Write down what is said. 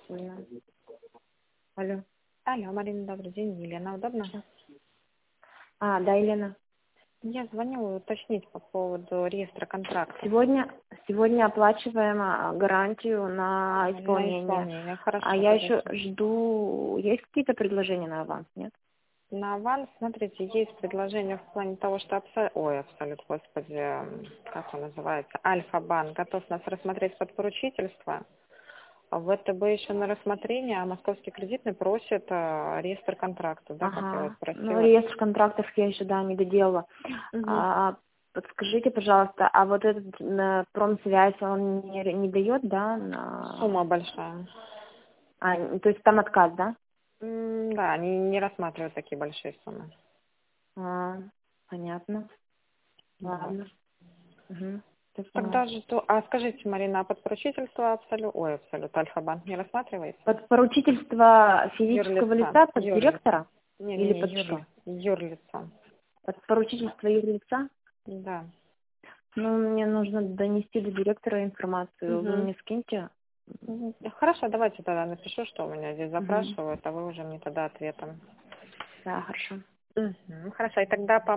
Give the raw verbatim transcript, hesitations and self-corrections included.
Елена. Алло. Алло, Марина, добрый день. Елена, удобно? А, да, Елена. Я звоню уточнить по поводу реестра контракта. Сегодня, сегодня оплачиваем а, гарантию на На исполнение. исполнение. Хорошо. А я еще подожди. жду... Есть какие-то предложения на аванс, нет? На аванс, смотрите, есть предложение в плане того, что абсолют, ой, абсолют, господи, м, как он называется, Альфа-банк готов нас рассмотреть под поручительство. А в ВТБ еще на рассмотрение, а Московский кредитный просит а, реестр контрактов, да, как я вас Ага. Ну, просила. реестр контрактов я еще, да, не доделала. Угу. А, подскажите, пожалуйста, а вот этот э, промсвязь, он не, не дает, да? Сумма На... большая. А, то есть там отказ, да? М, Да, они не рассматривают такие большие суммы. А, понятно. Вот. Ладно. Угу. Всё поняла. Тогда же, то, а скажите, Марина, а под поручительство Абсолют, ой, Абсолют, Альфа-банк не рассматривается? Под поручительство физического Юрлица, лица, под юрлица. директора или Не-не-не, под юрли, что? юрлица. Под поручительство юрлица? Да. Ну, мне нужно донести до директора информацию. Вы Угу. мне скиньте. Хорошо, давайте тогда напишу, что у меня здесь Угу. запрашивают, а вы уже мне тогда ответом. Да, хорошо. Угу. Хорошо, и тогда по